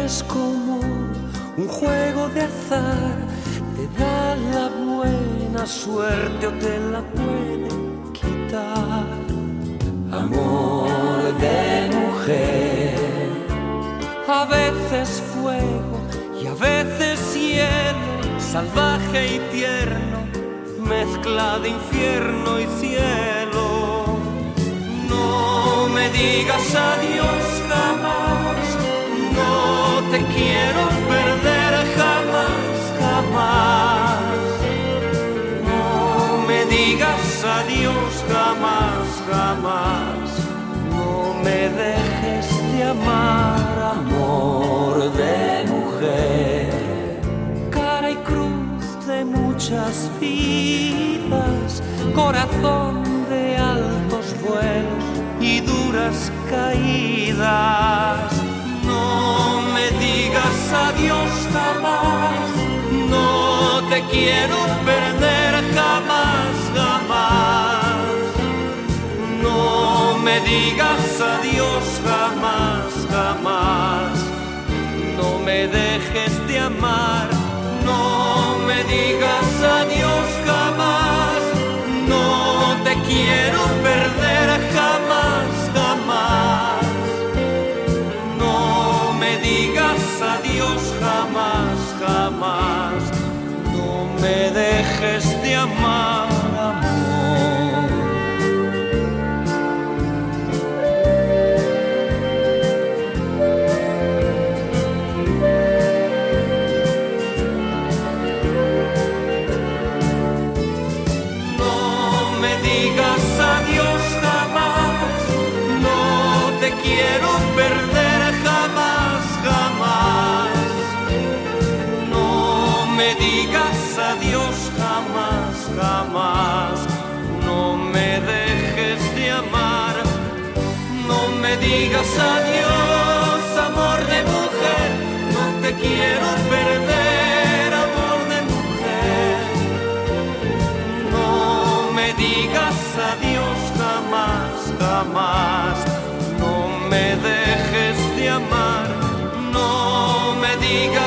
es como un juego de azar, te da la buena suerte o te la puede quitar. Amor de mujer, a veces fuego y a veces cielo, salvaje y tierno, mezcla de infierno y cielo. No me digas adiós jamás, no te quiero perder jamás, jamás. No me digas adiós jamás, jamás. No me dejes de amar, amor de mujer. Cara y cruz de muchas vidas, corazón de altos vuelos y duras caídas. No me digas adiós jamás, no te quiero perder jamás, jamás. No me digas adiós jamás, jamás. No me dejes de amar, no me digas adiós jamás. No te quiero perder jamás, jamás. No me digas adiós jamás, jamás. No me dejes de amar, amor. No me digas adiós jamás, no te quiero perder jamás, jamás. No me digas adiós jamás, jamás. No me dejes de amar, no me digas adiós, amor de mujer. No te quiero perder, amor de mujer. No me digas adiós jamás, jamás. No me dejes de amar, no me digas